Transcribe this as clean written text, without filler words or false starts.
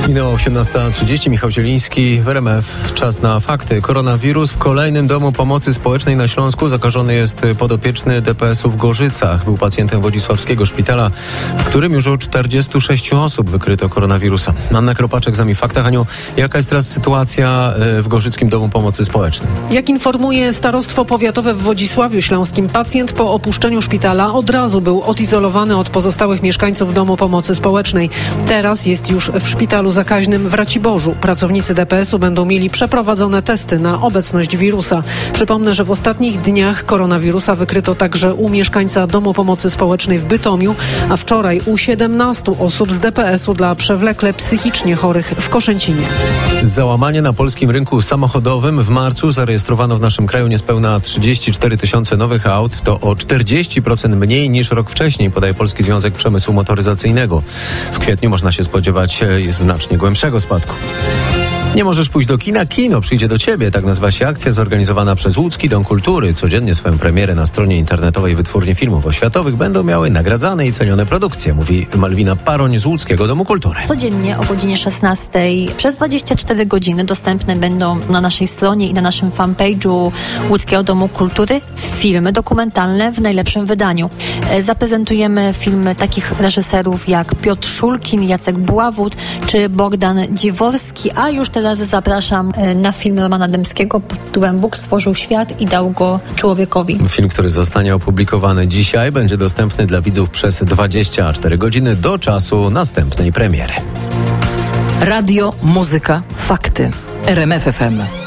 Minęło 18:30, Michał Zieliński w RMF. Czas na fakty. Koronawirus w kolejnym domu pomocy społecznej na Śląsku. Zakażony jest podopieczny DPS-u w Gorzycach. Był pacjentem Wodzisławskiego szpitala, w którym już u 46 osób wykryto koronawirusa. Anna Kropaczek z nami w faktach. Aniu, jaka jest teraz sytuacja w Gorzyckim Domu Pomocy Społecznej? Jak informuje Starostwo Powiatowe w Wodzisławiu Śląskim, pacjent po opuszczeniu szpitala od razu był odizolowany od pozostałych mieszkańców Domu Pomocy Społecznej. Teraz jest już w szpitalu zakaźnym w Raciborzu. Pracownicy DPS-u będą mieli przeprowadzone testy na obecność wirusa. Przypomnę, że w ostatnich dniach koronawirusa wykryto także u mieszkańca Domu Pomocy Społecznej w Bytomiu, a wczoraj u 17 osób z DPS-u dla przewlekle psychicznie chorych w Koszęcinie. Załamanie na polskim rynku samochodowym. W marcu zarejestrowano w naszym kraju niespełna 34 tysiące nowych aut. To o 40% mniej niż rok wcześniej, podaje Polski Związek Przemysłu Motoryzacyjnego. W kwietniu można się spodziewać znacznie głębszego spadku. Nie możesz pójść do kina? Kino przyjdzie do ciebie. Tak nazywa się akcja zorganizowana przez Łódzki Dom Kultury. Codziennie swoją premierę na stronie internetowej Wytwórni Filmów Oświatowych będą miały nagradzane i cenione produkcje, mówi Malwina Paroń z Łódzkiego Domu Kultury. Codziennie o godzinie 16 przez 24 godziny dostępne będą na naszej stronie i na naszym fanpage'u Łódzkiego Domu Kultury filmy dokumentalne w najlepszym wydaniu. Zaprezentujemy filmy takich reżyserów jak Piotr Szulkin, Jacek Buławut czy Bogdan Dzieworski, a już teraz zapraszam na film Romana Dębskiego pod tytułem Bóg stworzył świat i dał go człowiekowi. Film, który zostanie opublikowany dzisiaj, będzie dostępny dla widzów przez 24 godziny do czasu następnej premiery. Radio, muzyka, fakty. RMF FM.